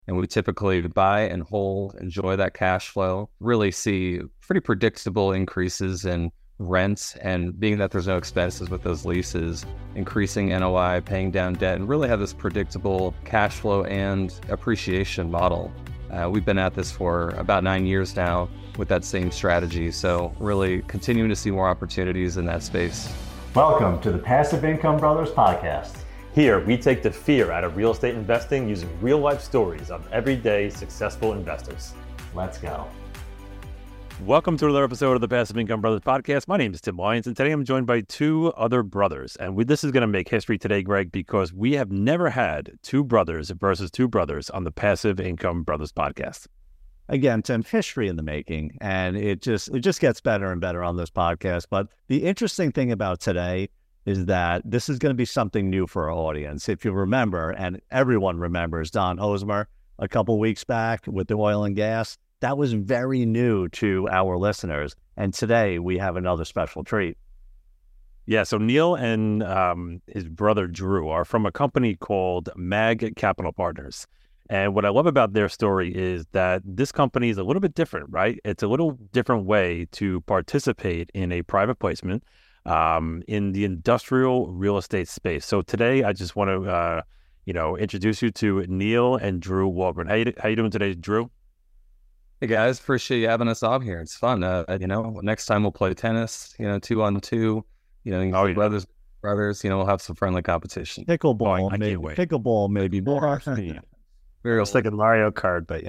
And we typically buy and hold, enjoy that cash flow, really see pretty predictable increases in rents, and being that there's no expenses with those leases, increasing NOI, paying down debt, and really have this predictable cash flow and appreciation model. We've been at this for about 9 years now with that same strategy. So really continuing to see more opportunities in that space. Welcome to the Passive Income Brothers podcast. Here, we take the fear out of real estate investing using real-life stories of everyday successful investors. Let's go. Welcome to another episode of the Passive Income Brothers podcast. My name is Tim Lyons, and today I'm joined by two other brothers. And this is going to make history today, Greg, because we have never had two brothers versus two brothers on the Passive Income Brothers podcast. Again, Tim, history in the making, and it just gets better and better on this podcast. But the interesting thing about today is that this is going to be something new for our audience. If you remember, and everyone remembers Don Hosmer a couple weeks back with the oil and gas, that was very new to our listeners. And today we have another special treat. Yeah, so Neil and his brother Drew are from a company called MAG Capital Partners. And what I love about their story is that this company is a little bit different, right? It's a little different way to participate in a private placement in the industrial real estate space. So today, I just want to, introduce you to Neil and Drew Waldron. How you doing today, Drew? Hey guys, appreciate you having us on here. It's fun. Next time we'll play tennis, 2-on-2, brothers, we'll have some friendly competition. Pickleball, maybe. Pickleball, maybe more. We were thinking Mario Kart, but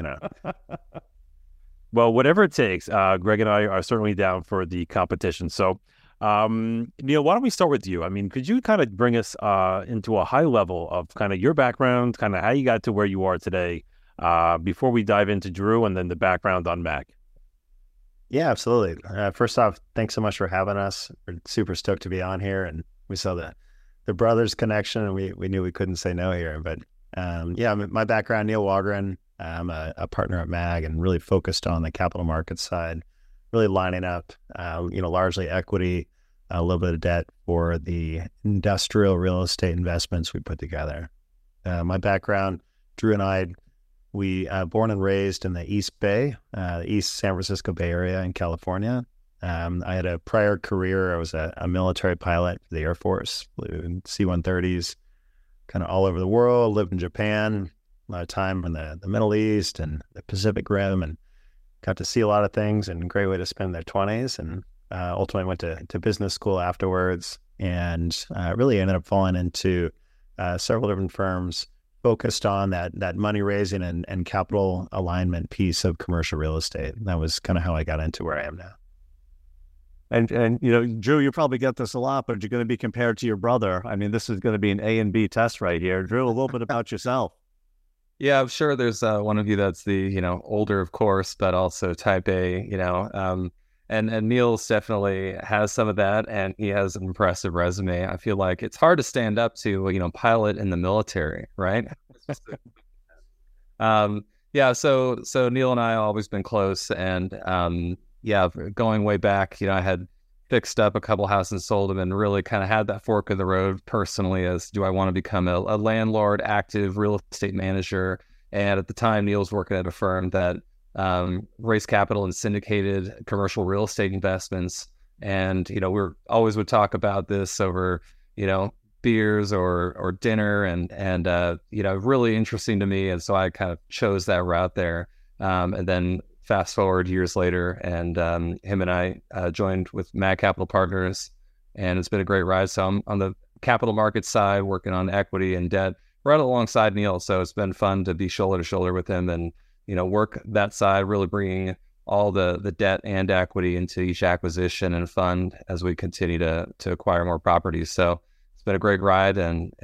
Well, whatever it takes, Greg and I are certainly down for the competition. So, Neil, why don't we start with you? I mean, could you kind of bring us into a high level of kind of your background, kind of how you got to where you are today, before we dive into Drew and then the background on MAG? Yeah, absolutely. First off, thanks so much for having us. We're super stoked to be on here, and we saw the brothers connection, and we knew we couldn't say no here. But my background, Neil Waldron. I'm a partner at MAG and really focused on the capital markets side, really lining up, largely equity, a little bit of debt for the industrial real estate investments we put together. My background, Drew and I, we born and raised in the East Bay, East San Francisco Bay Area in California. I had a prior career. I was a military pilot for the Air Force, flew in C-130s, kind of all over the world, lived in Japan, a lot of time in the Middle East and the Pacific Rim, and got to see a lot of things, and a great way to spend their 20s. And ultimately went to business school afterwards, and really ended up falling into several different firms focused on that money raising and capital alignment piece of commercial real estate. And that was kind of how I got into where I am now. And Drew, you probably get this a lot, but you're going to be compared to your brother. I mean, this is going to be an A and B test right here. Drew, a little bit about yourself. Yeah, I'm sure there's one of you that's the, older, of course, but also type A, and Neil's definitely has some of that, and he has an impressive resume. I feel like it's hard to stand up to, pilot in the military, right? So Neil and I have always been close, and going way back, I had fixed up a couple houses and sold them, and really kind of had that fork in the road personally as, do I want to become a landlord, active real estate manager? And at the time, Neil was working at a firm that raised capital and syndicated commercial real estate investments. And, always would talk about this over, beers or dinner, and really interesting to me. And so I kind of chose that route there. And then fast forward years later, and him and I joined with MAG Capital Partners, and it's been a great ride. So I'm on the capital markets side, working on equity and debt right alongside Neil. So it's been fun to be shoulder to shoulder with him and, work that side, really bringing all the debt and equity into each acquisition and fund as we continue to acquire more properties. So it's been a great ride, and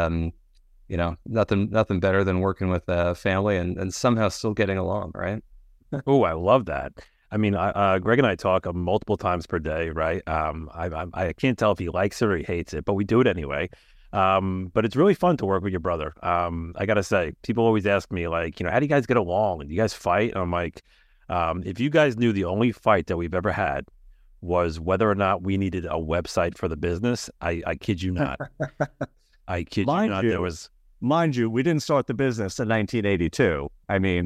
nothing better than working with a family and somehow still getting along, right? Oh, I love that. I mean, Greg and I talk multiple times per day, right? I can't tell if he likes it or he hates it, but we do it anyway. But it's really fun to work with your brother. I got to say, people always ask me, like, how do you guys get along? And do you guys fight? And I'm like, if you guys knew the only fight that we've ever had was whether or not we needed a website for the business, I kid you not. I kid you not. mind you, we didn't start the business in 1982. I mean,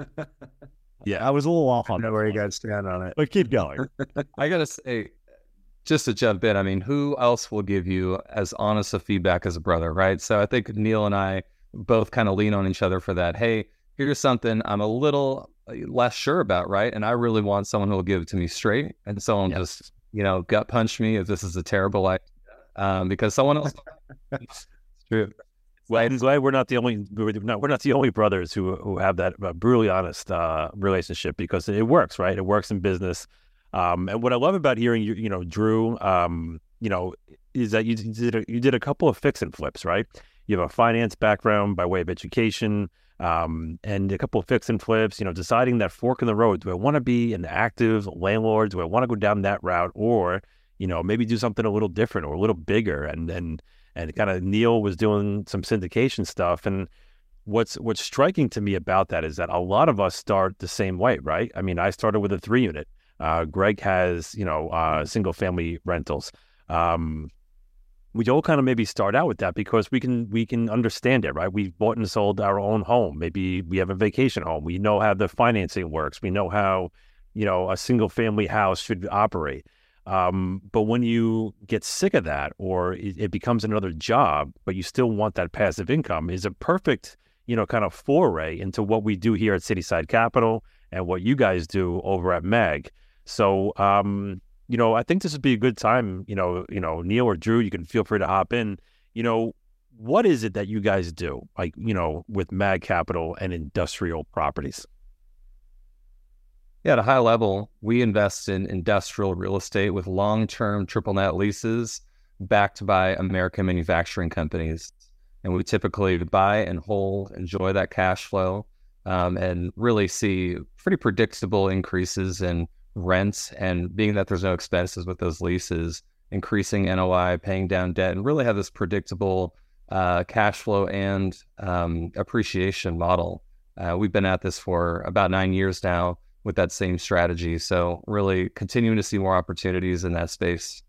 Yeah. I was a little off I on know that where you one. guys stand on it. But keep going. I gotta say, just to jump in, I mean, who else will give you as honest a feedback as a brother, right? So I think Neil and I both kind of lean on each other for that. Hey, here's something I'm a little less sure about, right? And I really want someone who will give it to me straight, and someone just, gut punch me if this is a terrible idea, because someone else. It's true. Well, I'm glad we're not the only brothers who have that brutally honest relationship, because it works, right? It works in business. And what I love about hearing you, Drew, is that you did a couple of fix and flips, right? You have a finance background by way of education, and a couple of fix and flips. Deciding that fork in the road. Do I want to be an active landlord? Do I want to go down that route, or maybe do something a little different or a little bigger? And kind of Neil was doing some syndication stuff. And what's striking to me about that is that a lot of us start the same way, right? I mean, I started with a 3-unit. Greg has, single family rentals. We all kind of maybe start out with that because we can understand it, right? We've bought and sold our own home. Maybe we have a vacation home. We know how the financing works. We know how, a single family house should operate. But when you get sick of that, or it becomes another job, but you still want that passive income, is a perfect, kind of foray into what we do here at Cityside Capital and what you guys do over at MAG. So, I think this would be a good time, Neil or Drew, you can feel free to hop in. What is it that you guys do, like, with MAG Capital and industrial properties? Yeah, at a high level, we invest in industrial real estate with long-term triple net leases backed by American manufacturing companies. And we typically buy and hold, enjoy that cash flow, and really see pretty predictable increases in rents. And being that there's no expenses with those leases, increasing NOI, paying down debt, and really have this predictable cash flow and appreciation model. We've been at this for about 9 years now with that same strategy. So really continuing to see more opportunities in that space.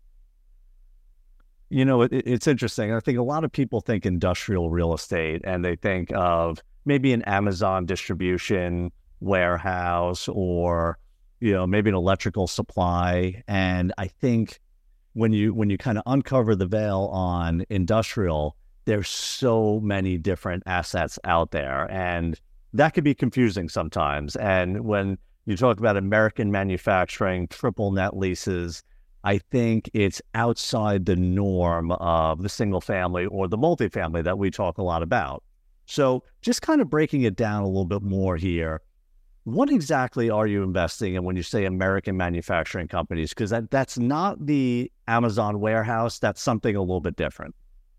It's interesting. I think a lot of people think industrial real estate and they think of maybe an Amazon distribution warehouse or, maybe an electrical supply. And I think when you kind of uncover the veil on industrial, there's so many different assets out there, and that could be confusing sometimes. And when you talk about American manufacturing, triple net leases, I think it's outside the norm of the single family or the multifamily that we talk a lot about. So just kind of breaking it down a little bit more here, what exactly are you investing in when you say American manufacturing companies? Because that's not the Amazon warehouse. That's something a little bit different.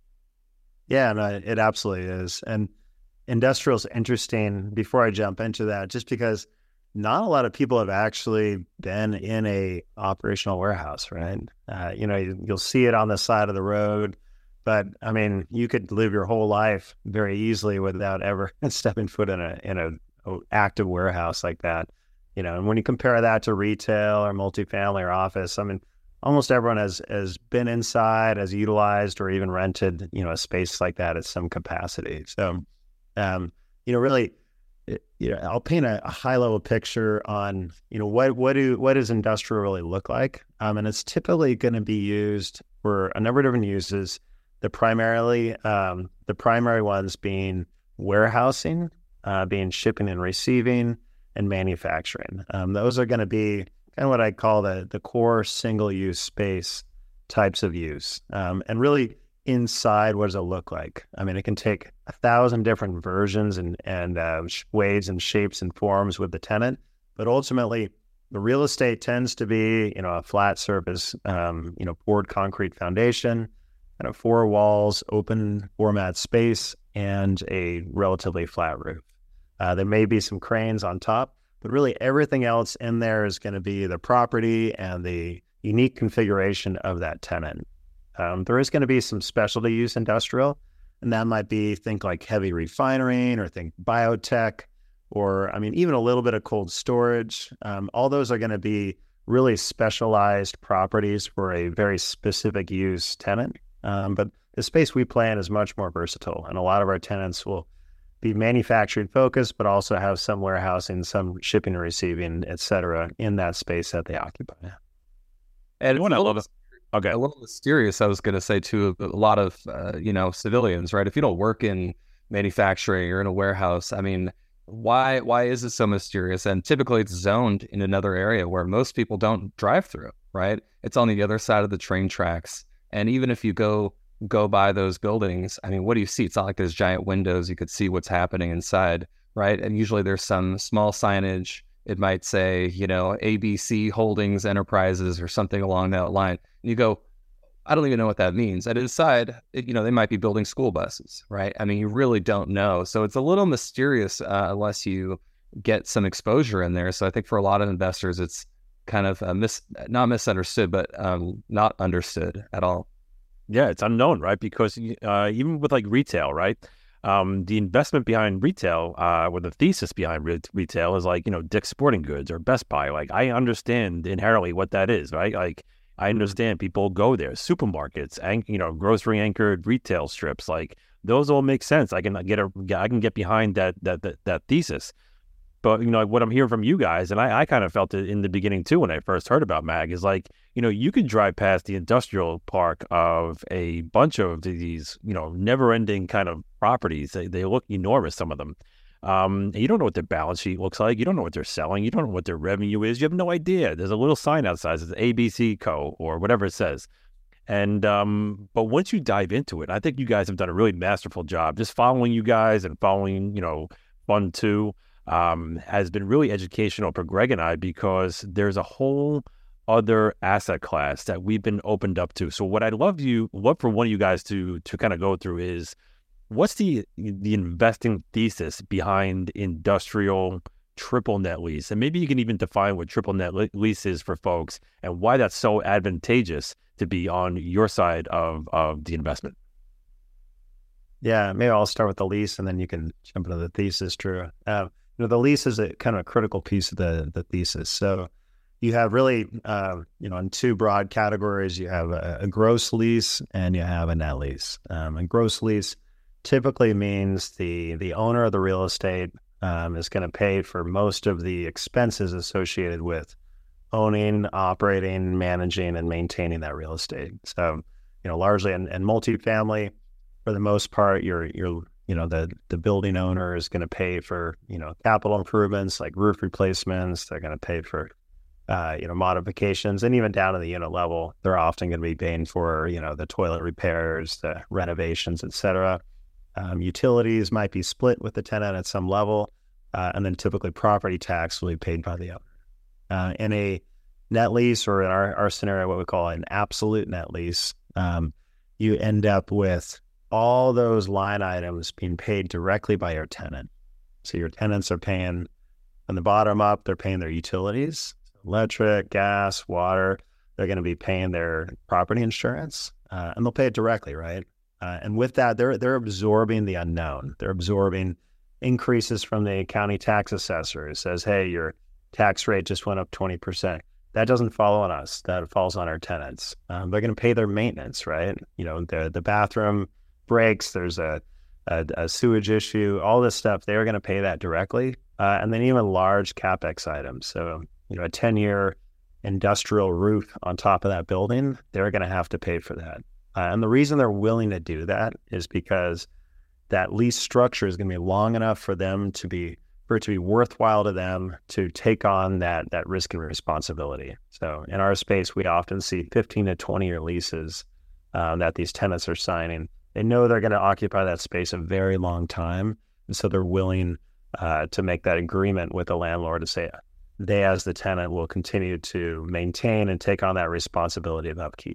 Yeah, no, it absolutely is. And industrial is interesting before I jump into that, just because not a lot of people have actually been in a operational warehouse, right? You'll see it on the side of the road, but I mean, you could live your whole life very easily without ever stepping foot in a active warehouse like that. And when you compare that to retail or multifamily or office, I mean, almost everyone has been inside, has utilized or even rented, a space like that at some capacity. So, really, I'll paint a high level picture on, what does industrial really look like? And it's typically going to be used for a number of different uses. The primary ones being warehousing, being shipping and receiving, and manufacturing. Those are going to be kind of what I call the core single use space types of use. And really, inside, what does it look like? I mean, it can take 1,000 different versions and ways and shapes and forms with the tenant, but ultimately the real estate tends to be, a flat surface, poured concrete foundation, kind of 4 walls, open format space, and a relatively flat roof. There may be some cranes on top, but really everything else in there is going to be the property and the unique configuration of that tenant. There is going to be some specialty use industrial, and that might be think like heavy refinery or think biotech, or even a little bit of cold storage. All those are going to be really specialized properties for a very specific use tenant. But the space we play in is much more versatile, and a lot of our tenants will be manufacturing focused, but also have some warehousing, some shipping and receiving, et cetera, in that space that they occupy. And what I love is a little mysterious, I was going to say, to a lot of, civilians, right? If you don't work in manufacturing or in a warehouse, I mean, why is it so mysterious? And typically it's zoned in another area where most people don't drive through, right? It's on the other side of the train tracks. And even if you go by those buildings, I mean, what do you see? It's not like there's giant windows. You could see what's happening inside, right? And usually there's some small signage. It might say, ABC Holdings Enterprises or something along that line. And you go, I don't even know what that means. And inside, they might be building school buses, right? I mean, you really don't know. So it's a little mysterious unless you get some exposure in there. So I think for a lot of investors, it's kind of not misunderstood, but not understood at all. Yeah, it's unknown, right? Because even with like retail, right? The investment behind retail, or the thesis behind retail is like, Dick's Sporting Goods or Best Buy. Like, I understand inherently what that is, right? Like, I understand people go there, supermarkets, and grocery anchored retail strips. Like, those all make sense. I can get behind that thesis. But what I'm hearing from you guys, and I kind of felt it in the beginning too when I first heard about MAG, is like, you could drive past the industrial park of a bunch of these, never-ending kind of properties. They look enormous, some of them. And you don't know what their balance sheet looks like. You don't know what they're selling. You don't know what their revenue is. You have no idea. There's a little sign outside that says ABC Co. or whatever it says. And but once you dive into it, I think you guys have done a really masterful job. Just following you guys and following, Fund 2 has been really educational for Greg and I, because there's a whole other asset class that we've been opened up to. So what I'd love for one of you guys to kind of go through is, what's the investing thesis behind industrial triple net lease? And maybe you can even define what triple net lease is for folks and why that's so advantageous to be on your side of the investment. Yeah, maybe I'll start with the lease and then you can jump into the thesis, Drew. The lease is a kind of a critical piece of the thesis. So you have really, in two broad categories. You have a gross lease and you have a net lease. A gross lease typically means the owner of the real estate is going to pay for most of the expenses associated with owning, operating, managing, and maintaining that real estate. So, largely in multifamily, for the most part, the building owner is going to pay for, capital improvements like roof replacements. They're going to pay for, modifications, and even down to the unit level, they're often going to be paying for, the toilet repairs, the renovations, et cetera. Utilities might be split with the tenant at some level, and then typically property tax will be paid by the owner. In a net lease, or in our scenario, what we call an absolute net lease, you end up with all those line items being paid directly by your tenant. So your tenants are paying, from the bottom up, they're paying their utilities, electric, gas, water. They're going to be paying their property insurance, and they'll pay it directly, right? And with that, they're absorbing the unknown. They're absorbing increases from the county tax assessor. It says, hey, your tax rate just went up 20%. That doesn't fall on us. That falls on our tenants. They're going to pay their maintenance, right? The bathroom breaks, there's a sewage issue, all this stuff, they're going to pay that directly. And then even large CapEx items. So, a 10-year industrial roof on top of that building, they're going to have to pay for that. And the reason they're willing to do that is because that lease structure is going to be long enough for it to be worthwhile to them to take on that risk and responsibility. So in our space, we often see 15 to 20-year leases that these tenants are signing. They know they're going to occupy that space a very long time, and so they're willing to make that agreement with the landlord to say they, as the tenant, will continue to maintain and take on that responsibility of upkeep.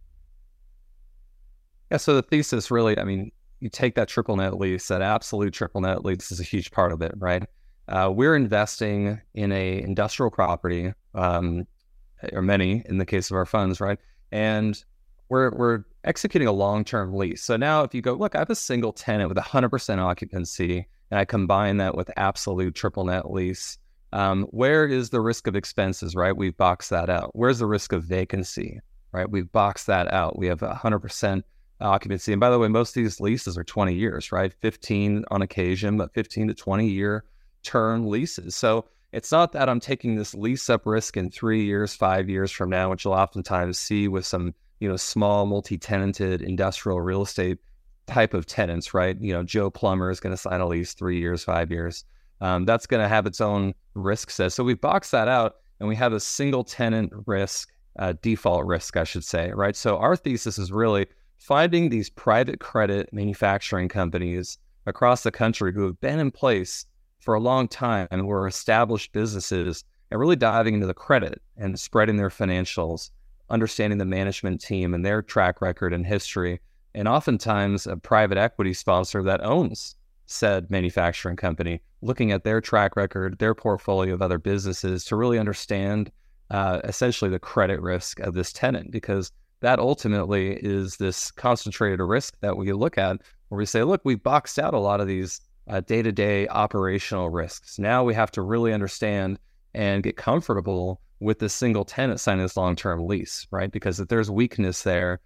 Yeah, so the thesis really, I mean, you take that triple net lease, that absolute triple net lease is a huge part of it, right? We're investing in a industrial property, or many in the case of our funds, right? And we're executing a long-term lease. So now if you go, look, I have a single tenant with 100% occupancy, and I combine that with absolute triple net lease, where is the risk of expenses, right? We've boxed that out. Where's the risk of vacancy, right? We've boxed that out. We have 100% occupancy. And by the way, most of these leases are 20 years, right? 15 on occasion, but 15 to 20 year term leases. So it's not that I'm taking this lease up risk in 3 years, 5 years from now, which you'll oftentimes see with some, small multi-tenanted industrial real estate type of tenants, right? Joe Plumber is going to sign a lease 3 years, 5 years. That's going to have its own risk set. So we box that out and we have a single tenant risk, default risk, I should say, right? So our thesis is really finding these private credit manufacturing companies across the country who have been in place for a long time and were established businesses, and really diving into the credit and spreading their financials, understanding the management team and their track record and history, and oftentimes a private equity sponsor that owns said manufacturing company, looking at their track record, their portfolio of other businesses to really understand essentially the credit risk of this tenant, because that ultimately is this concentrated risk that we look at where we say, look, we boxed out a lot of these day-to-day operational risks. Now we have to really understand and get comfortable with this single tenant signing this long-term lease, right? Because if there's weakness there,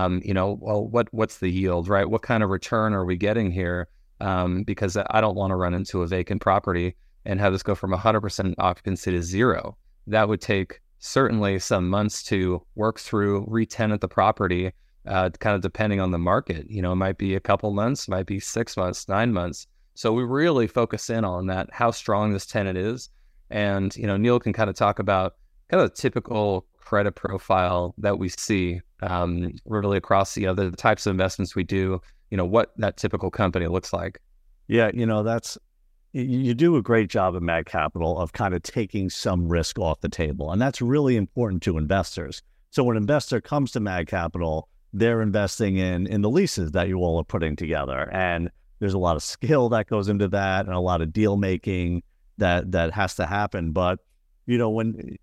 what's the yield, right? What kind of return are we getting here? Because I don't want to run into a vacant property and have this go from 100% occupancy to zero. That would take certainly some months to work through, re-tenant the property, kind of depending on the market. It might be a couple months, might be 6 months, 9 months. So we really focus in on that, how strong this tenant is. And, Neil can kind of talk about kind of the typical credit profile that we see really across the types of investments we do, what that typical company looks like. Yeah, you do a great job at Mag Capital of kind of taking some risk off the table. And that's really important to investors. So when an investor comes to Mag Capital, they're investing in the leases that you all are putting together. And there's a lot of skill that goes into that and a lot of deal making that has to happen. But, when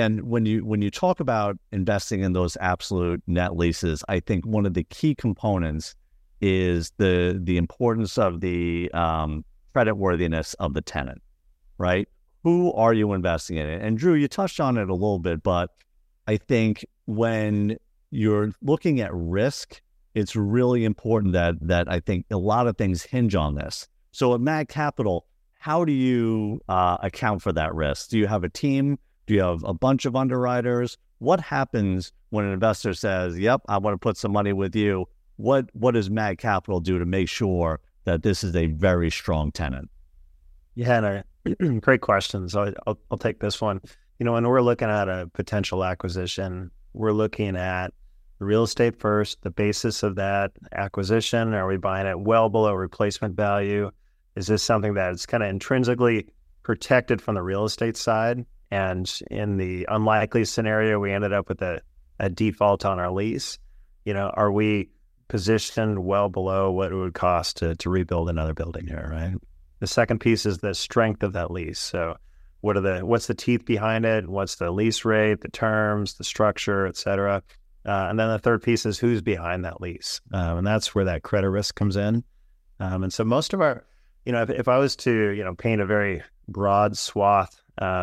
you talk about investing in those absolute net leases, I think one of the key components is the importance of the creditworthiness of the tenant, right? Who are you investing in? And Drew, you touched on it a little bit, but I think when you're looking at risk, it's really important that I think a lot of things hinge on this. So at Mag Capital, how do you account for that risk? Do you have a team? Do you have a bunch of underwriters? What happens when an investor says, yep, I want to put some money with you? What does Mag Capital do to make sure that this is a very strong tenant? Yeah, no, great question. So I'll take this one. When we're looking at a potential acquisition, we're looking at the real estate first, the basis of that acquisition. Are we buying it well below replacement value? Is this something that's kind of intrinsically protected from the real estate side? And in the unlikely scenario, we ended up with a default on our lease. Are we positioned well below what it would cost to rebuild another building here, right? The second piece is the strength of that lease. So what's the teeth behind it? What's the lease rate, the terms, the structure, et cetera? And then the third piece is who's behind that lease. And that's where that credit risk comes in. And so most of our, if I was to, paint a very broad swath,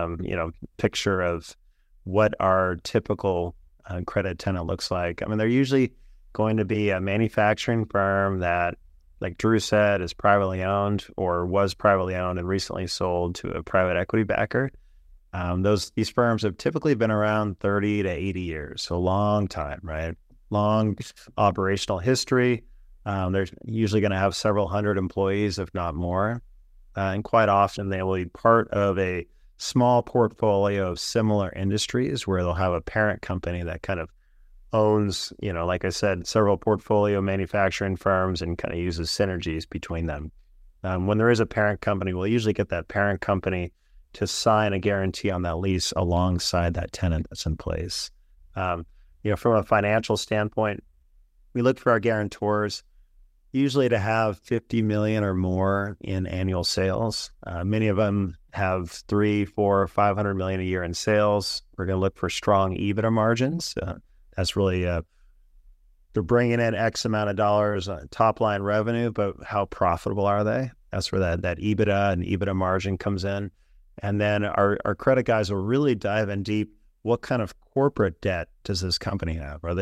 picture of what our typical credit tenant looks like, they're usually going to be a manufacturing firm that, like Drew said, is privately owned or was privately owned and recently sold to a private equity backer. These firms have typically been around 30 to 80 years, so a long time, right? Long operational history. They're usually going to have several hundred employees, if not more. And quite often they will be part of a small portfolio of similar industries where they'll have a parent company that kind of owns, like I said, several portfolio manufacturing firms and kind of uses synergies between them. When there is a parent company, we'll usually get that parent company to sign a guarantee on that lease alongside that tenant that's in place. From a financial standpoint, we look for our guarantors usually to have 50 million or more in annual sales. Many of them have 300, 400, 500 million a year in sales. We're going to look for strong EBITDA margins. That's really, they're bringing in X amount of dollars top line revenue, but how profitable are they? That's where that EBITDA and EBITDA margin comes in. And then our credit guys will really dive in deep. What kind of corporate debt does this company have? Are they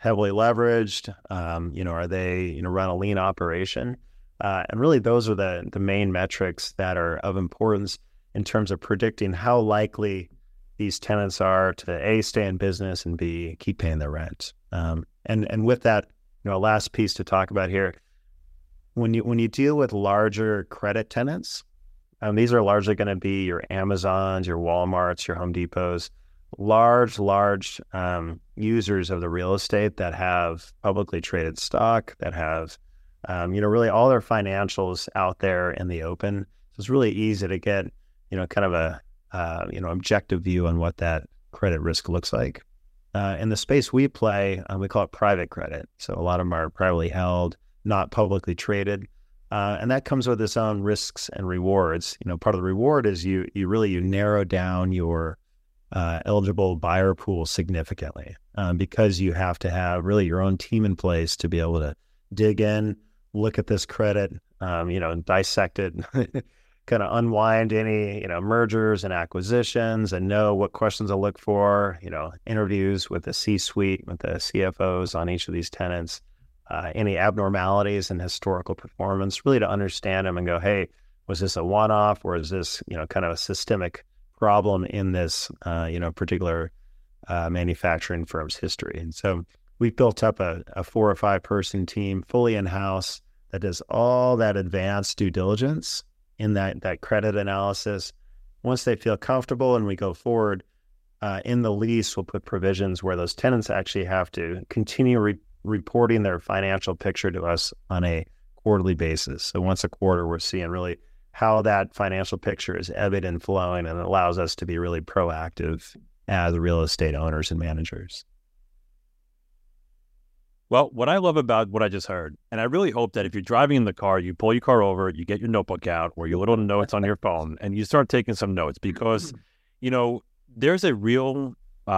heavily leveraged? Are they, run a lean operation? And really those are the main metrics that are of importance in terms of predicting how likely these tenants are to A, stay in business, and B, keep paying their rent. And with that, a last piece to talk about here, when you deal with larger credit tenants, these are largely going to be your Amazons, your Walmarts, your Home Depots, large users of the real estate that have publicly traded stock, that have, really all their financials out there in the open. So it's really easy to get, kind of a, objective view on what that credit risk looks like. In the space we play, we call it private credit. So a lot of them are privately held, not publicly traded. And that comes with its own risks and rewards. Part of the reward is you narrow down your eligible buyer pool significantly because you have to have really your own team in place to be able to dig in, look at this credit, dissect it, kind of unwind any, mergers and acquisitions and know what questions to look for, interviews with the C-suite, with the CFOs on each of these tenants, any abnormalities in historical performance, really to understand them and go, hey, was this a one-off or is this, kind of a systemic problem in this, particular manufacturing firm's history? And so we've built up a 4 or 5 person team fully in-house that does all that advanced due diligence in that credit analysis. Once they feel comfortable and we go forward, in the lease, we'll put provisions where those tenants actually have to continue reporting their financial picture to us on a quarterly basis. So once a quarter, we're seeing really how that financial picture is ebbing and flowing, and it allows us to be really proactive as real estate owners and managers. Well, what I love about what I just heard, and I really hope that if you're driving in the car, you pull your car over, you get your notebook out or your little notes on your phone, and you start taking some notes because, there's a real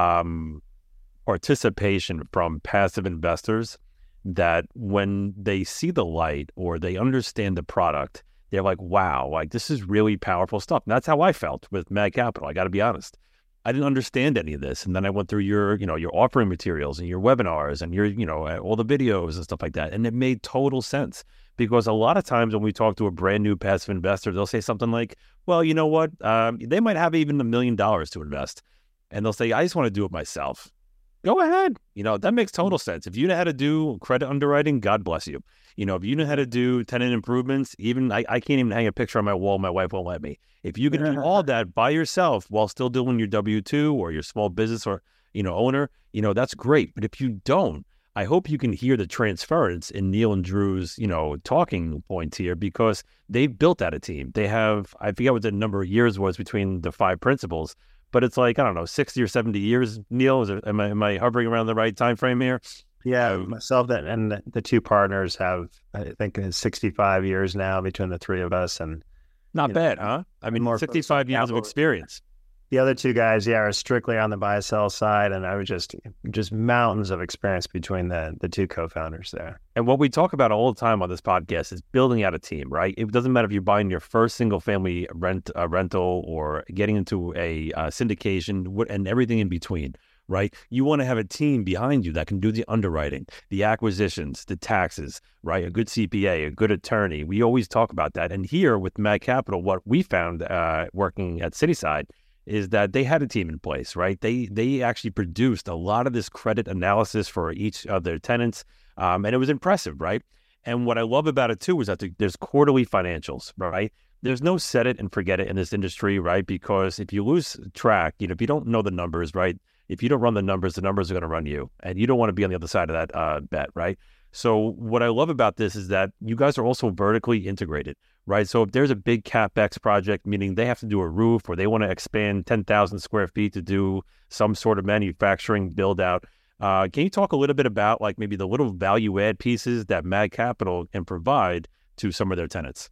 participation from passive investors that when they see the light or they understand the product, they're like, wow, like this is really powerful stuff. And that's how I felt with Mag Capital. I got to be honest. I didn't understand any of this. And then I went through your offering materials and your webinars and your, all the videos and stuff like that. And it made total sense because a lot of times when we talk to a brand new passive investor, they'll say something like, well, you know what? They might have even $1 million to invest. And they'll say, I just want to do it myself. Go ahead. That makes total sense. If you know how to do credit underwriting, God bless you. If you know how to do tenant improvements, even I can't even hang a picture on my wall. My wife won't let me. If you can do all that by yourself while still doing your W-2 or your small business or, owner, that's great. But if you don't, I hope you can hear the transference in Neil and Drew's, talking points here because they've built out a team. They have, I forget what the number of years was between the 5 principals, but it's like, I don't know, 60 or 70 years, Neil. Am I hovering around the right time frame here? Yeah, myself and the 2 partners have, I think, 65 years now between the 3 of us. And not bad, huh? I mean, more 65 years of experience. The other 2 guys, are strictly on the buy-sell side, and I was just mountains of experience between the 2 co-founders there. And what we talk about all the time on this podcast is building out a team, right? It doesn't matter if you're buying your first single-family rental or getting into a syndication and everything in between, right? You want to have a team behind you that can do the underwriting, the acquisitions, the taxes, right? A good CPA, a good attorney. We always talk about that. And here with Mag Capital, what we found working at Cityside is that they had a team in place, right? They actually produced a lot of this credit analysis for each of their tenants, and it was impressive, right? And what I love about it too is that there's quarterly financials, right? There's no set it and forget it in this industry, right? Because if you lose track, if you don't know the numbers, right? If you don't run the numbers are going to run you, and you don't want to be on the other side of that bet, right? So what I love about this is that you guys are also vertically integrated, right? So if there's a big CapEx project, meaning they have to do a roof or they want to expand 10,000 square feet to do some sort of manufacturing build out, can you talk a little bit about like maybe the little value add pieces that Mag Capital can provide to some of their tenants?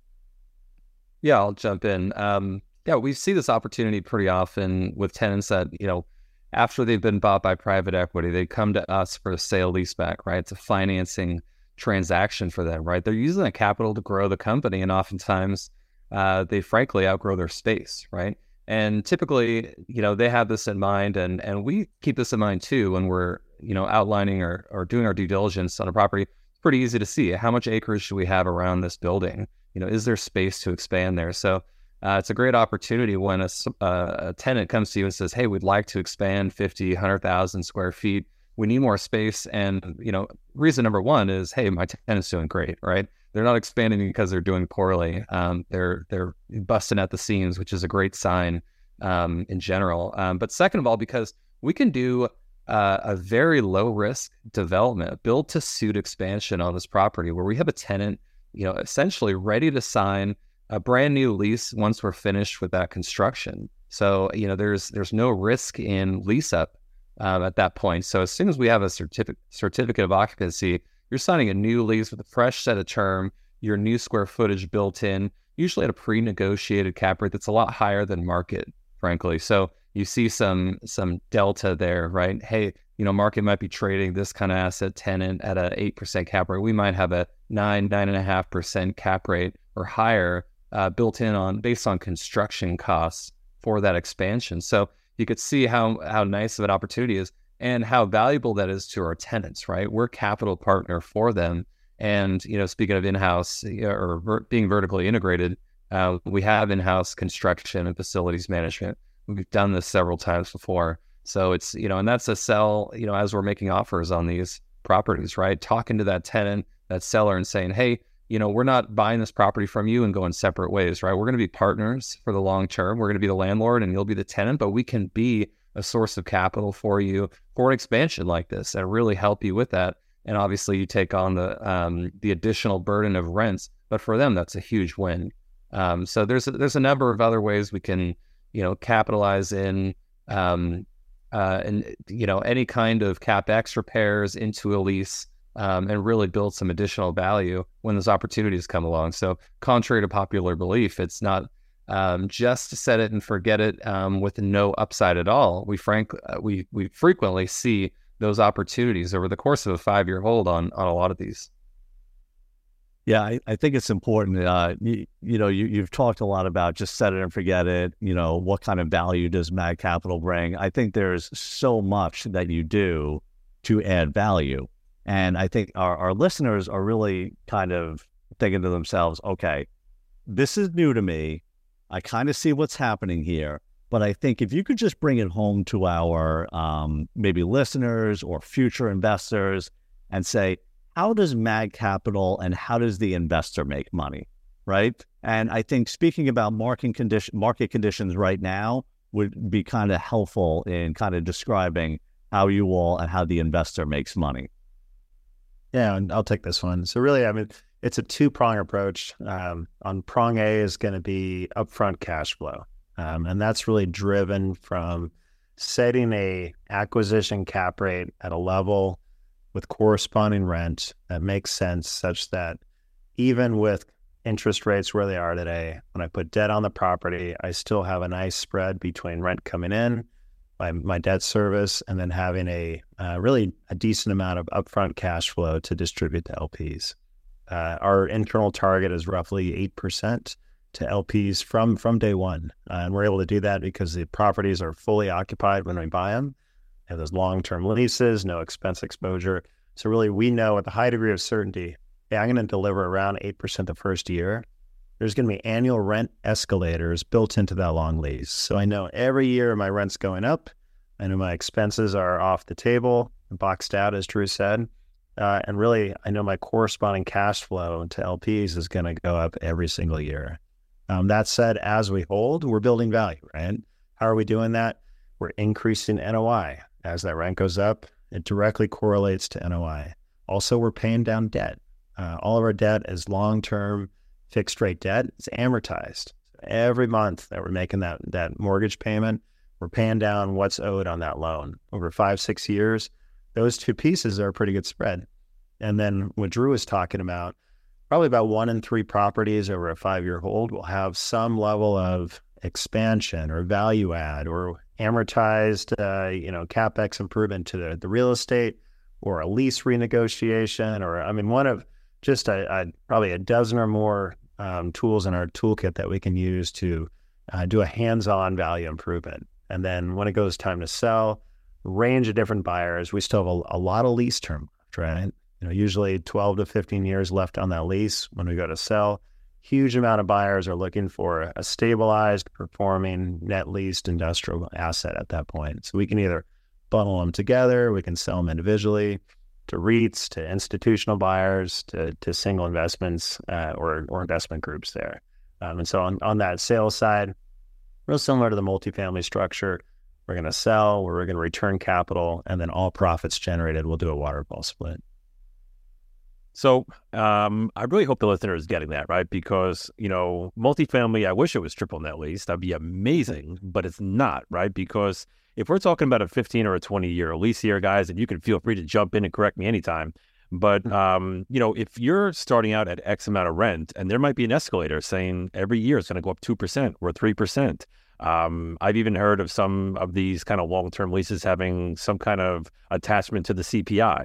Yeah, I'll jump in. We see this opportunity pretty often with tenants that, after they've been bought by private equity, they come to us for a sale leaseback, right? It's a financing transaction for them, right? They're using the capital to grow the company, and oftentimes they frankly outgrow their space, right? And typically, they have this in mind, and we keep this in mind too when we're, outlining or doing our due diligence on a property, it's pretty easy to see how much acreage do we have around this building. Is there space to expand there? So it's a great opportunity when a tenant comes to you and says, hey, we'd like to expand 50, 100,000 square feet. We need more space. And, reason number one is, hey, my tenant's doing great, right? They're not expanding because they're doing poorly. They're busting at the seams, which is a great sign in general. But second of all, because we can do a very low risk development, build to suit expansion on this property where we have a tenant, essentially ready to sign a brand new lease once we're finished with that construction. So, there's no risk in lease up at that point. So as soon as we have a certificate of occupancy, you're signing a new lease with a fresh set of term, your new square footage built in, usually at a pre-negotiated cap rate that's a lot higher than market, frankly. So you see some delta there, right? Hey, market might be trading this kind of asset tenant at a 8% cap rate. We might have a 9.5% cap rate or higher built in based on construction costs for that expansion. So you could see how nice of an opportunity is and how valuable that is to our tenants, right? We're capital partner for them. And, speaking of in-house or being vertically integrated, we have in-house construction and facilities management. We've done this several times before. So it's, and that's a sell, as we're making offers on these properties, right? Talking to that tenant, that seller and saying, hey, we're not buying this property from you and going separate ways, right? We're going to be partners for the long term. We're going to be the landlord and you'll be the tenant, but we can be a source of capital for you for an expansion like this and really help you with that. And obviously you take on the additional burden of rents, but for them, that's a huge win. So there's a number of other ways we can, capitalize in, and, any kind of CapEx repairs into a lease, and really build some additional value when those opportunities come along. So contrary to popular belief, it's not just to set it and forget it with no upside at all. We frequently see those opportunities over the course of a 5-year hold on a lot of these. Yeah, I think it's important. You've talked a lot about just set it and forget it. What kind of value does Mag Capital bring? I think there's so much that you do to add value. And I think our listeners are really kind of thinking to themselves, okay, this is new to me. I kind of see what's happening here. But I think if you could just bring it home to our maybe listeners or future investors and say, how does Mag Capital and how does the investor make money, right? And I think speaking about market conditions right now would be kind of helpful in kind of describing how you all and how the investor makes money. Yeah, and I'll take this one. So really, it's a two-prong approach. On prong A is going to be upfront cash flow. And that's really driven from setting a acquisition cap rate at a level with corresponding rent that makes sense, such that even with interest rates where they are today, when I put debt on the property, I still have a nice spread between rent coming in, my debt service, and then having a really a decent amount of upfront cash flow to distribute to LPs. Our internal target is roughly 8% to LPs from day one. And we're able to do that because the properties are fully occupied when we buy them. Have those long-term leases, no expense exposure. So really, we know with a high degree of certainty, hey, I'm going to deliver around 8% the first year. There's going to be annual rent escalators built into that long lease. So I know every year my rent's going up. I know my expenses are off the table, boxed out, as Drew said. And really, I know my corresponding cash flow to LPs is going to go up every single year. That said, as we hold, we're building value, right? How are we doing that? We're increasing NOI. As that rent goes up, it directly correlates to NOI. Also, we're paying down debt. All of our debt is long-term fixed rate debt. It's amortized. Every month that we're making that mortgage payment, we're paying down what's owed on that loan. Over 5-6 years, those two pieces are a pretty good spread. And then what Drew was talking about, probably about 1 in 3 properties over a 5-year hold will have some level of expansion or value add or amortized, CapEx improvement to the real estate or a lease renegotiation, or one of just probably a dozen or more tools in our toolkit that we can use to do a hands-on value improvement. And then when it goes time to sell, range of different buyers. We still have a lot of lease term left, right? Usually 12 to 15 years left on that lease when we go to sell. Huge amount of buyers are looking for a stabilized, performing, net leased industrial asset at that point. So we can either bundle them together, we can sell them individually to REITs, to institutional buyers, to single investments or investment groups there. And so on that sales side, real similar to the multifamily structure, we're going to sell, we're going to return capital, and then all profits generated, we'll do a waterfall split. So I really hope the listener is getting that, right? Because, multifamily, I wish it was triple net lease. That'd be amazing, but it's not, right? Because if we're talking about a 15 or a 20-year lease here, guys, and you can feel free to jump in and correct me anytime. But, if you're starting out at X amount of rent, and there might be an escalator saying every year it's going to go up 2% or 3%. I've even heard of some of these kind of long-term leases having some kind of attachment to the CPI.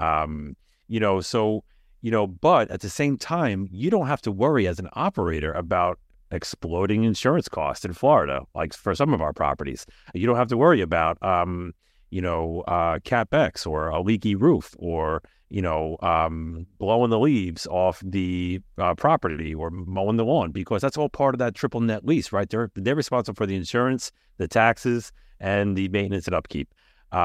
But at the same time, you don't have to worry as an operator about exploding insurance costs in Florida, like for some of our properties. You don't have to worry about, CapEx or a leaky roof or, blowing the leaves off the property or mowing the lawn, because that's all part of that triple net lease, right? They're responsible for the insurance, the taxes, and the maintenance and upkeep.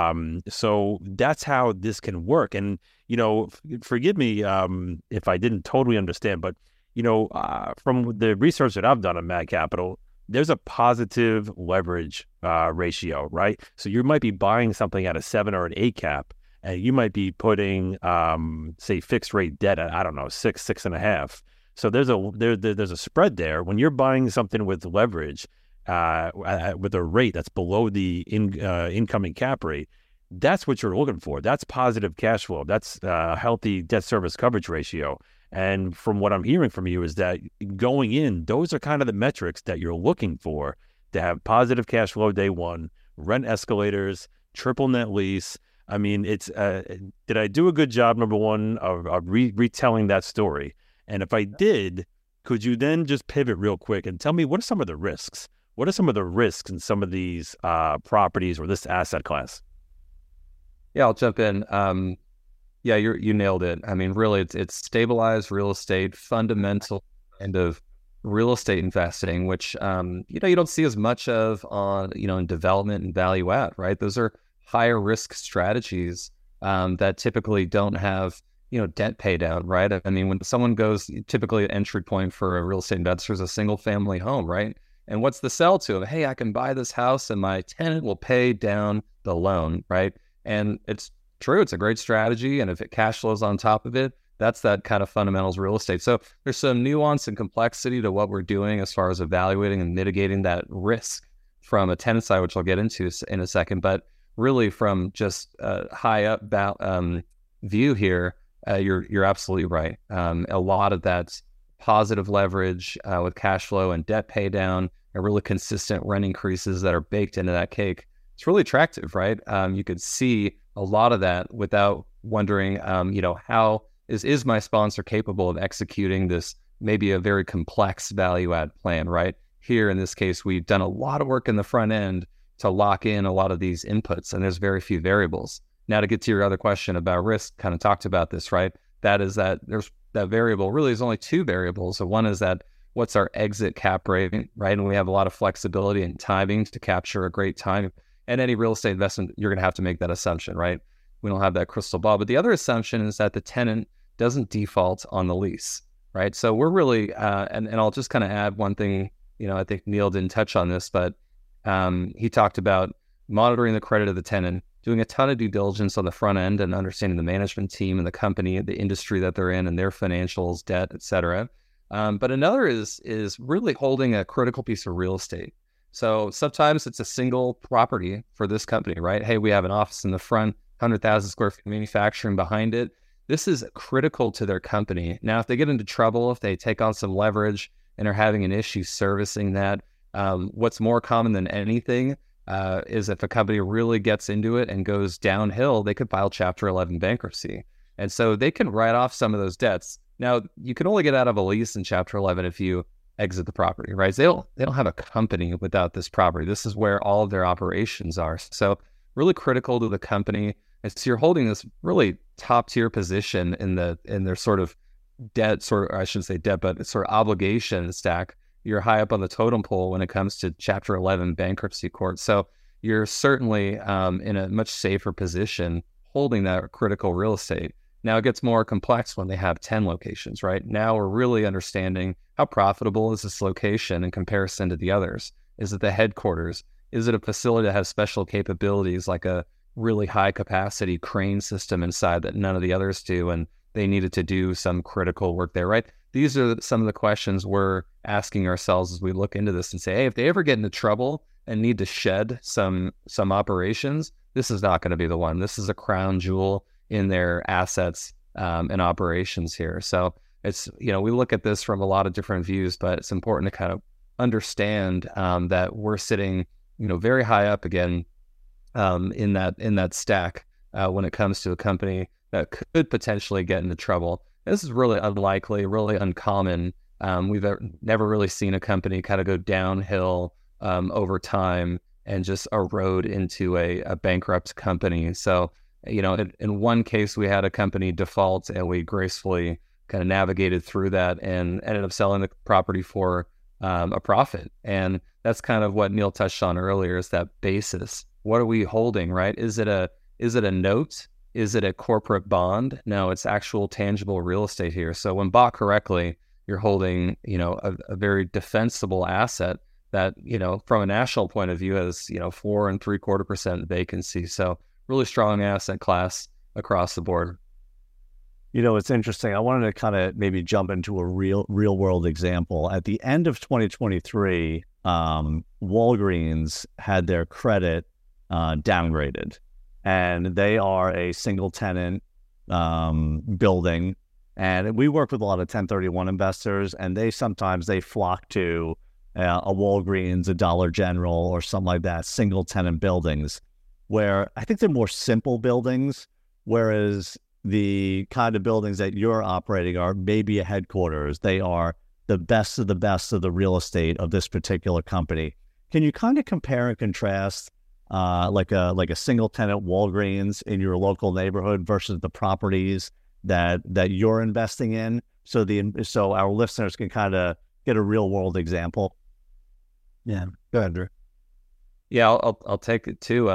So that's how this can work. And, forgive me if I didn't totally understand, but, from the research that I've done on Mag Capital, there's a positive leverage ratio, right? So you might be buying something at a 7 or an 8 cap, and you might be putting, say, fixed rate debt at, 6.5. So there's a spread there. When you're buying something with leverage, with a rate that's below the incoming cap rate, that's what you're looking for. That's positive cash flow. That's a healthy debt service coverage ratio. And from what I'm hearing from you is that going in, those are kind of the metrics that you're looking for to have positive cash flow day one, rent escalators, triple net lease. I mean, it's did I do a good job, number one, of retelling that story? And if I did, could you then just pivot real quick and tell me what are some of the risks? What are some of the risks in some of these properties or this asset class? Yeah, I'll jump in. You nailed it. I mean, really, it's stabilized real estate, fundamental kind of real estate investing, which you don't see as much of on in development and value add, right? Those are higher risk strategies that typically don't have debt pay down, right? I mean, when someone goes, typically an entry point for a real estate investor is a single family home, right? And what's the sell to them? Hey, I can buy this house and my tenant will pay down the loan, right? And it's true, it's a great strategy. And if it cash flows on top of it, that's that kind of fundamentals real estate. So there's some nuance and complexity to what we're doing as far as evaluating and mitigating that risk from a tenant side, which I'll get into in a second. But really from just a high up view here, you're absolutely right. A lot of that positive leverage with cash flow and debt pay down and really consistent rent increases that are baked into that cake. It's really attractive, right? You could see a lot of that without wondering, how is my sponsor capable of executing this maybe a very complex value add plan, right? Here in this case, we've done a lot of work in the front end to lock in a lot of these inputs, and there's very few variables. Now, to get to your other question about risk, kind of talked about this, right? That is that there's that variable. Really, there's only two variables. So one is that what's our exit cap rate, right? And we have a lot of flexibility and timing to capture a great time. And any real estate investment, you're going to have to make that assumption, right? We don't have that crystal ball. But the other assumption is that the tenant doesn't default on the lease, right? So we're really, and I'll just kind of add one thing, I think Neil didn't touch on this, but he talked about monitoring the credit of the tenant, doing a ton of due diligence on the front end and understanding the management team and the company, the industry that they're in and their financials, debt, et cetera. But another is really holding a critical piece of real estate. So sometimes it's a single property for this company, right? Hey, we have an office in the front, 100,000 square feet manufacturing behind it. This is critical to their company. Now, if they get into trouble, if they take on some leverage and are having an issue servicing that, what's more common than anything is if a company really gets into it and goes downhill, they could file Chapter 11 bankruptcy. And so they can write off some of those debts. Now, you can only get out of a lease in Chapter 11 if you exit the property, right? So they don't have a company without this property. This is where all of their operations are. So really critical to the company. And so you're holding this really top tier position in their sort of debt, sort of, I shouldn't say debt, but sort of obligation stack. You're high up on the totem pole when it comes to Chapter 11 bankruptcy court. So you're certainly in a much safer position holding that critical real estate. Now it gets more complex when they have 10 locations, right? Now we're really understanding how profitable is this location in comparison to the others. Is it the headquarters? Is it a facility that has special capabilities like a really high capacity crane system inside that none of the others do, and they needed to do some critical work there, right? These are some of the questions we're asking ourselves as we look into this and say, hey, if they ever get into trouble and need to shed some operations, this is not going to be the one. This is a crown jewel in their assets and operations here. So it's, we look at this from a lot of different views, but it's important to kind of understand that we're sitting, very high up again in that stack when it comes to a company that could potentially get into trouble. This is really unlikely, really uncommon. We've never really seen a company kind of go downhill over time and just erode into a bankrupt company. So, in one case, we had a company default and we gracefully kind of navigated through that and ended up selling the property for a profit. And that's kind of what Neil touched on earlier, is that basis. What are we holding, right? Is it a note? Is it a corporate bond? No, it's actual tangible real estate here. So when bought correctly, you're holding, a very defensible asset that, from a national point of view has, 4.75% vacancy. So really strong asset class across the board. It's interesting. I wanted to kind of maybe jump into a real world example. At the end of 2023, Walgreens had their credit downgraded, and they are a single tenant building. And we work with a lot of 1031 investors, and they flock to a Walgreens, a Dollar General, or something like that, single tenant buildings, where I think they're more simple buildings, whereas the kind of buildings that you're operating are maybe a headquarters. They are the best of the real estate of this particular company. Can you kind of compare and contrast like a single tenant Walgreens in your local neighborhood versus the properties that you're investing in, so our listeners can kind of get a real world example? Yeah, go ahead, Drew. Yeah, I'll take it too.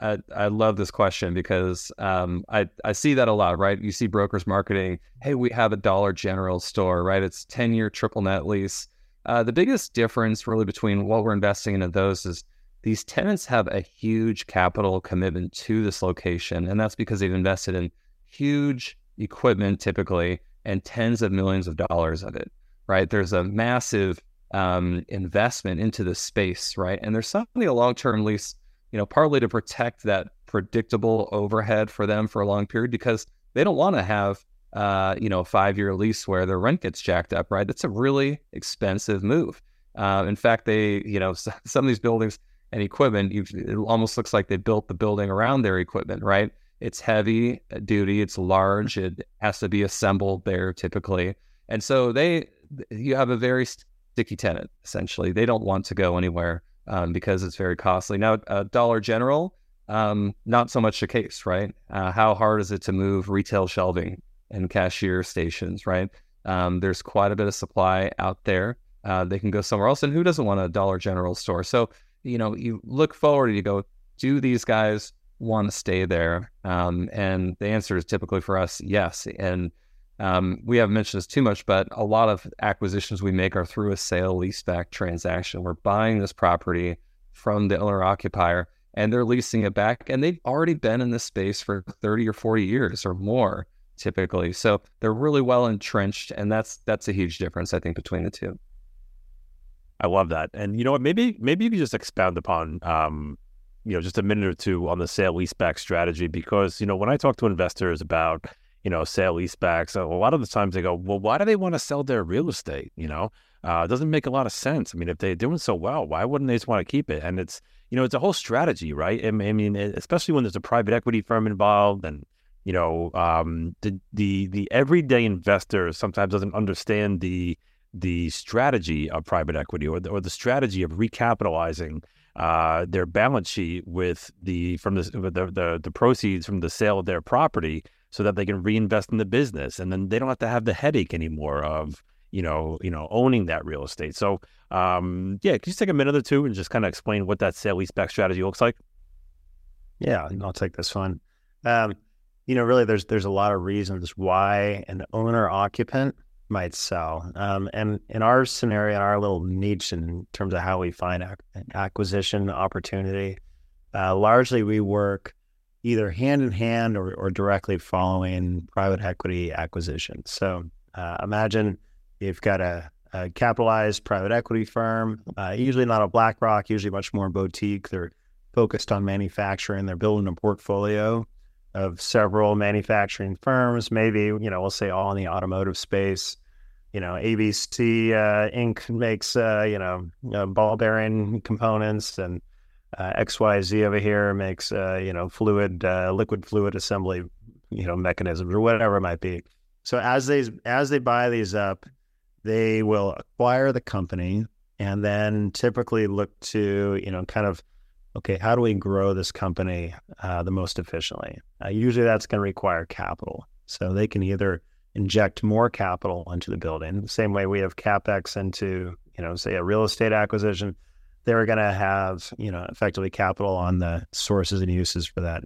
I love this question because I see that a lot, right? You see brokers marketing, hey, we have a Dollar General store, right? It's 10-year triple net lease. The biggest difference really between what we're investing into those is these tenants have a huge capital commitment to this location, and that's because they've invested in huge equipment typically and tens of millions of dollars of it, right? There's a massive investment into the space, right? And there's certainly a long-term lease, partly to protect that predictable overhead for them for a long period, because they don't want to have, a 5-year lease where their rent gets jacked up, right? That's a really expensive move. In fact, they, some of these buildings and equipment, it almost looks like they built the building around their equipment, right? It's heavy duty, it's large, it has to be assembled there typically. And so you have a very sticky tenant, essentially. They don't want to go anywhere because it's very costly. Now, Dollar General, not so much the case, right? How hard is it to move retail shelving and cashier stations, right? There's quite a bit of supply out there. They can go somewhere else, and who doesn't want a Dollar General store? So, you look forward and you go, do these guys want to stay there? And the answer is typically for us, yes. And we haven't mentioned this too much, but a lot of acquisitions we make are through a sale leaseback transaction. We're buying this property from the owner occupier and they're leasing it back, and they've already been in this space for 30 or 40 years or more typically. So they're really well entrenched, and that's a huge difference, I think, between the two. I love that. And you know what, maybe you could just expound upon just a minute or two on the sale leaseback strategy, because when I talk to investors about sale leasebacks, a lot of the times they go, well, why do they want to sell their real estate? It doesn't make a lot of sense. I mean, if they're doing so well, why wouldn't they just want to keep it? And it's it's a whole strategy, right? I mean, especially when there's a private equity firm involved, and the everyday investor sometimes doesn't understand the strategy of private equity or the strategy of recapitalizing their balance sheet with the proceeds from the sale of their property, so that they can reinvest in the business, and then they don't have to have the headache anymore of owning that real estate. So can you just take a minute or two and just kind of explain what that sale leaseback strategy looks like? Yeah, I'll take this one. Really, there's a lot of reasons why an owner occupant might sell. And in our scenario, in our little niche in terms of how we find acquisition opportunity, largely we work either hand in hand or directly following private equity acquisitions. So imagine you've got a capitalized private equity firm, usually not a BlackRock, usually much more boutique. They're focused on manufacturing. They're building a portfolio of several manufacturing firms, maybe, we'll say all in the automotive space. ABC Inc. makes, ball bearing components, and XYZ over here makes, liquid fluid assembly, mechanisms or whatever it might be. So as they buy these up, they will acquire the company and then typically look to, okay, how do we grow this company the most efficiently? Usually that's going to require capital. So they can either inject more capital into the building, the same way we have CapEx into, say a real estate acquisition. They're going to have, effectively capital on the sources and uses for that.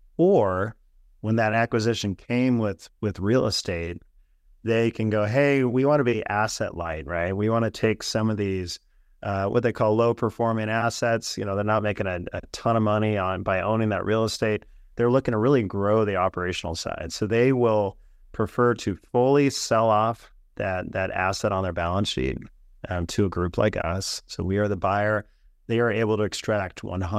Or when that acquisition came with real estate, they can go, hey, we want to be asset light, right? We want to take some of these, what they call low performing assets. They're not making a ton of money by owning that real estate. They're looking to really grow the operational side. So they will prefer to fully sell off that asset on their balance sheet to a group like us. So we are the buyer. They are able to extract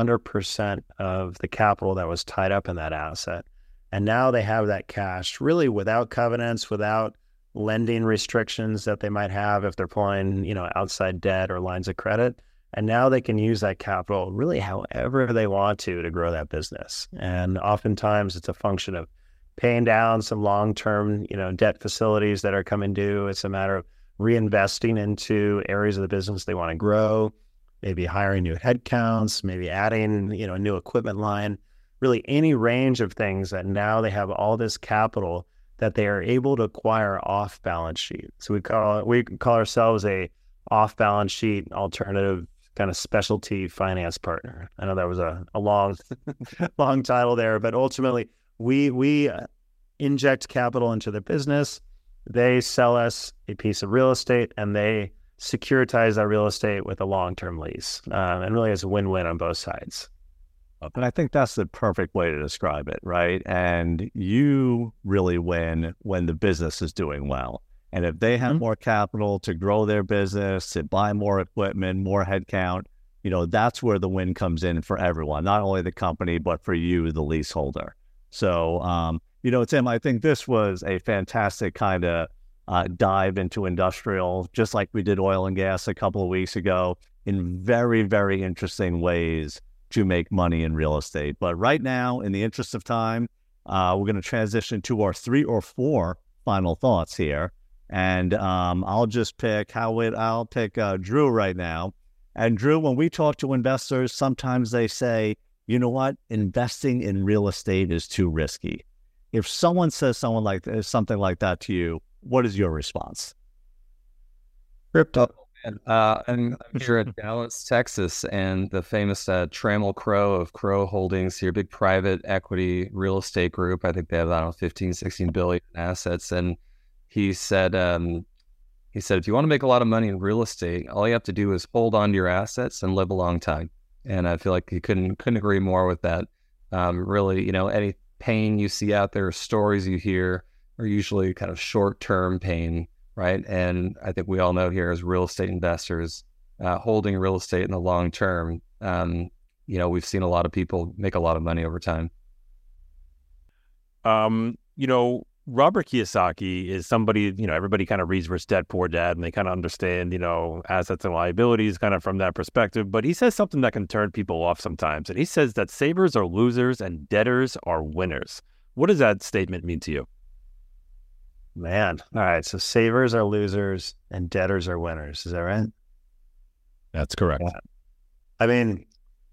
100% of the capital that was tied up in that asset. And now they have that cash really without covenants, without lending restrictions that they might have if they're pulling, outside debt or lines of credit. And now they can use that capital really however they want to grow that business. And oftentimes it's a function of paying down some long-term, debt facilities that are coming due. It's a matter of reinvesting into areas of the business they want to grow, maybe hiring new headcounts, maybe adding, a new equipment line, really any range of things that now they have all this capital that they are able to acquire off balance sheet. So we call ourselves a off balance sheet alternative kind of specialty finance partner. I know that was a long, long title there, but ultimately we inject capital into the business. They sell us a piece of real estate and they securitize that real estate with a long-term lease. And really it's a win-win on both sides. And I think that's the perfect way to describe it, right? And you really win when the business is doing well. And if they have more capital to grow their business, to buy more equipment, more headcount, that's where the win comes in for everyone, not only the company, but for you, the leaseholder. So, Tim, I think this was a fantastic kind of dive into industrial, just like we did oil and gas a couple of weeks ago, in very, very interesting ways to make money in real estate. But right now, in the interest of time, we're going to transition to our 3 or 4 final thoughts here. And I'll just pick I'll pick Drew right now. And Drew, when we talk to investors, sometimes they say, you know what, investing in real estate is too risky. If someone says something like that to you, what is your response? Crypto. And I'm here at Dallas, Texas, and the famous Trammell Crow of Crow Holdings here, big private equity real estate group. I think they have, 15, 16 billion in assets. And he said, if you want to make a lot of money in real estate, all you have to do is hold on to your assets and live a long time. And I feel like he couldn't agree more with that. Really, any pain you see out there, stories you hear are usually kind of short-term pain, right? And I think we all know here as real estate investors, holding real estate in the long term, we've seen a lot of people make a lot of money over time. Robert Kiyosaki is somebody, everybody kind of reads Rich Dad, Poor Dad, and they kind of understand, assets and liabilities kind of from that perspective. But he says something that can turn people off sometimes. And he says that savers are losers and debtors are winners. What does that statement mean to you? Man. All right. So savers are losers and debtors are winners. Is that right? That's correct. Yeah. I mean,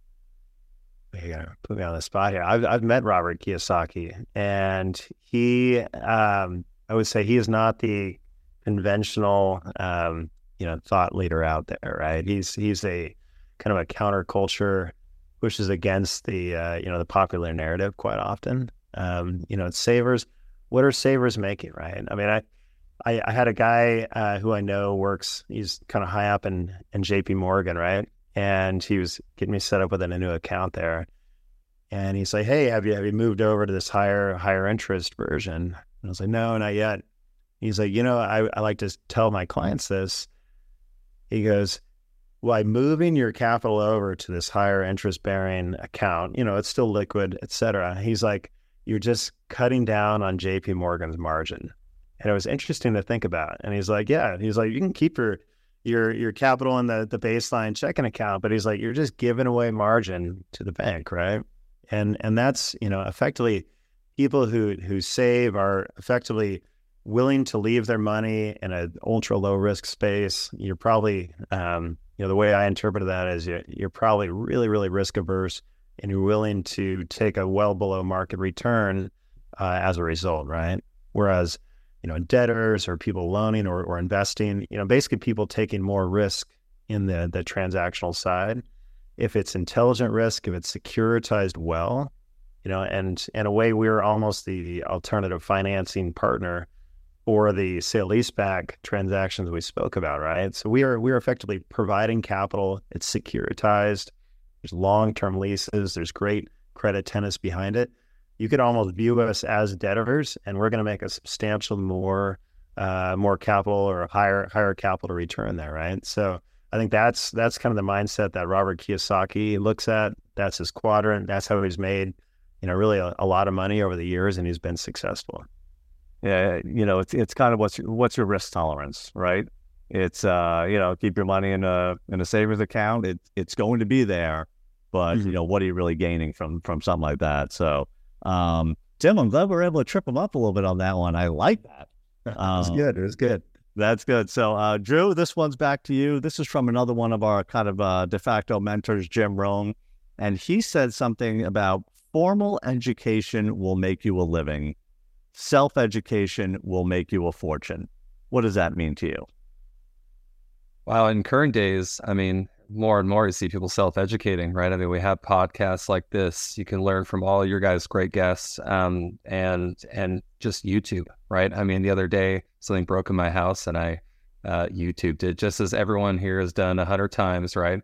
you gotta put me on the spot here. I've met Robert Kiyosaki, and he, I would say he is not the conventional, thought leader out there, right? He's a kind of a counterculture, pushes against the the popular narrative quite often. It's savers. What are savers making, right? I mean, I had a guy who I know works. He's kind of high up in J.P. Morgan, right? And he was getting me set up with a new account there. And he's like, "Hey, have you moved over to this higher interest version?" And I was like, "No, not yet." He's like, I like to tell my clients this. He goes, by moving your capital over to this higher interest bearing account, it's still liquid, et cetera. He's like, you're just cutting down on JP Morgan's margin. And it was interesting to think about. And he's like, yeah, you can keep your capital in the baseline checking account, but he's like, you're just giving away margin to the bank, right? And that's, effectively people who save are effectively willing to leave their money in an ultra low risk space. You're probably, the way I interpreted that is you're probably really, really risk averse, and you're willing to take a well below market return as a result, right? Whereas, debtors or people loaning or investing, basically people taking more risk in the transactional side. If it's intelligent risk, if it's securitized well, and in a way we're almost the alternative financing partner for the sale-leaseback transactions we spoke about, right? So we are effectively providing capital. It's securitized. There's long-term leases. There's great credit tenants behind it. You could almost view us as debtors, and we're going to make a substantial more capital or a higher capital return there, right? So I think that's kind of the mindset that Robert Kiyosaki looks at. That's his quadrant. That's how he's made, really a lot of money over the years, and he's been successful. Yeah, it's kind of what's your risk tolerance, right? It's keep your money in a savings account. It's going to be there, but what are you really gaining from something like that? So, Tim, I'm glad we're able to trip him up a little bit on that one. I like that. It was good. That's good. So, Drew, this one's back to you. This is from another one of our kind of de facto mentors, Jim Rohn, and he said something about formal education will make you a living. Self-education will make you a fortune. What does that mean to you? Wow, in current days, I mean, more and more you see people self-educating, right? I mean, we have podcasts like this. You can learn from all your guys' great guests, and just YouTube, right? I mean, the other day, something broke in my house, and I YouTubed it, just as everyone here has done 100 times, right?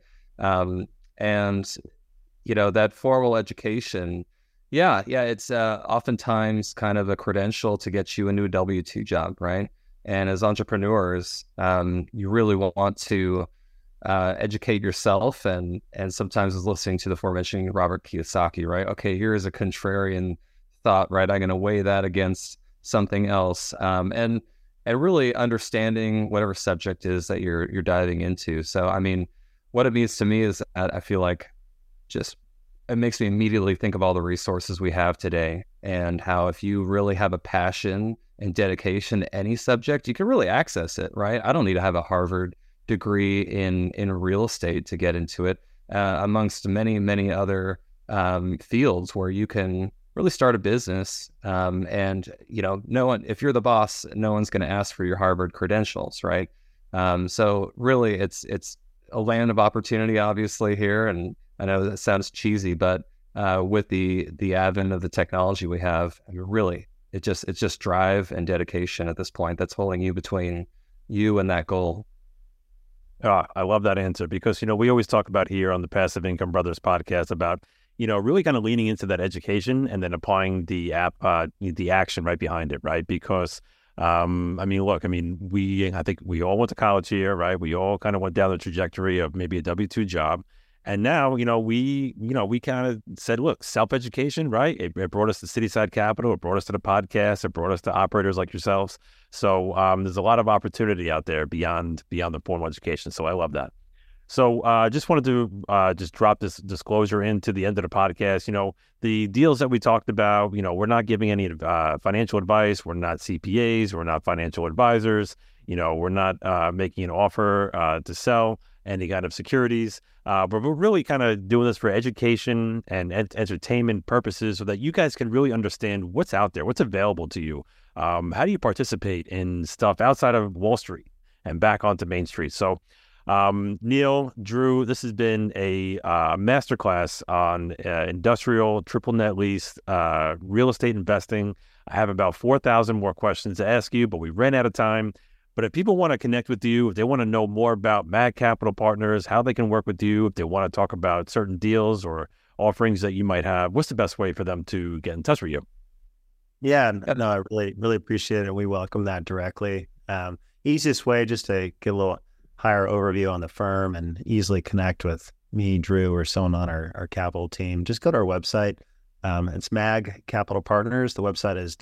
And that formal education. Yeah, it's oftentimes kind of a credential to get you a new W-2 job, right? And as entrepreneurs, you really want to educate yourself, and sometimes is listening to the aforementioned Robert Kiyosaki, right? Okay, here is a contrarian thought, right? I'm going to weigh that against something else, and really understanding whatever subject is that you're diving into. So, I mean, what it means to me is that I feel like it makes me immediately think of all the resources we have today, and how if you really have a passion and dedication to any subject, you can really access it, right? I don't need to have a Harvard degree in real estate to get into it, amongst many, many other fields where you can really start a business. And, if you're the boss, no one's going to ask for your Harvard credentials, right? So really it's a land of opportunity, obviously, here. And I know that sounds cheesy, but with the advent of the technology we have, really, it's just drive and dedication at this point that's holding you between you and that goal. I love that answer because, we always talk about here on the Passive Income Brothers podcast about, really kind of leaning into that education and then applying the action right behind it, right? Because, I think we all went to college here, right? We all kind of went down the trajectory of maybe a W-2 job. And now, we kind of said, look, self-education, right? It brought us to Cityside Capital. It brought us to the podcast. It brought us to operators like yourselves. So there's a lot of opportunity out there beyond the formal education. So I love that. So just wanted to just drop this disclosure into the end of the podcast. The deals that we talked about, we're not giving any financial advice. We're not CPAs. We're not financial advisors. We're not making an offer to sell. any kind of securities. But we're really kind of doing this for education and entertainment purposes so that you guys can really understand what's out there, what's available to you. How do you participate in stuff outside of Wall Street and back onto Main Street? So, Neil, Drew, this has been a masterclass on industrial triple net lease, real estate investing. I have about 4,000 more questions to ask you, but we ran out of time. But if people want to connect with you, if they want to know more about MAG Capital Partners, how they can work with you, if they want to talk about certain deals or offerings that you might have, what's the best way for them to get in touch with you? Yeah, no, I really appreciate it. We welcome that directly. Easiest way just to get a little higher overview on the firm and easily connect with me, Drew, or someone on our capital team. Just go to our website. It's MAG Capital Partners. The website is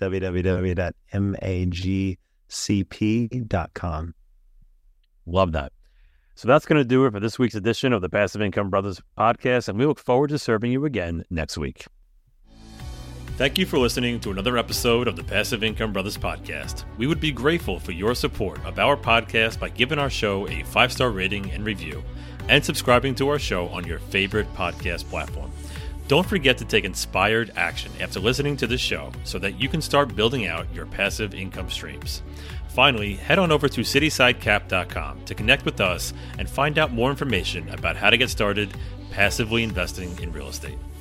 www.magcp.com. Love that. So that's going to do it for this week's edition of the Passive Income Brothers podcast, and we look forward to serving you again next week. Thank you for listening to another episode of the Passive Income Brothers podcast. We would be grateful for your support of our podcast by giving our show a 5-star rating and review, and subscribing to our show on your favorite podcast platform. Don't forget to take inspired action after listening to this show so that you can start building out your passive income streams. Finally, head on over to citysidecap.com to connect with us and find out more information about how to get started passively investing in real estate.